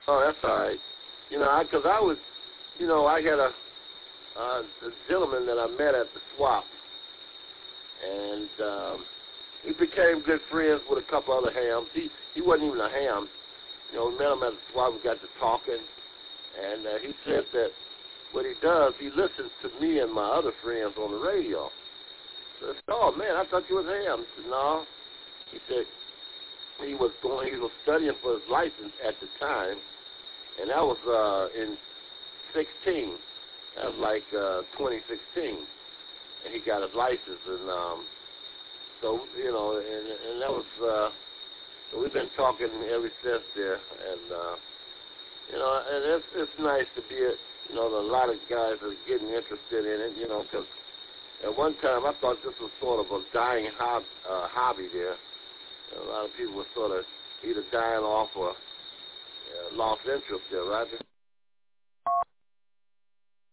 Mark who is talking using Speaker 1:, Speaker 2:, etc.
Speaker 1: Oh, that's all right. You know, because I was, you know, I had a gentleman that I met at the swap, and he became good friends with a couple other hams. He wasn't even a ham. You know, we met him at the swap. We got to talking, and he said that what he does, he listens to me and my other friends on the radio. So I said, oh, man, I thought you was ham. He said, no. He said he was studying for his license at the time, and that was in 16. That was like 2016. And he got his license, and so, you know, and that was, so we've been talking ever since there, and, you know, and it's nice to be, you know, a lot of guys are getting interested in it, you know, because at one time I thought this was sort of a dying hobby there. A lot of people were sort of either dying off or lost interest there, right?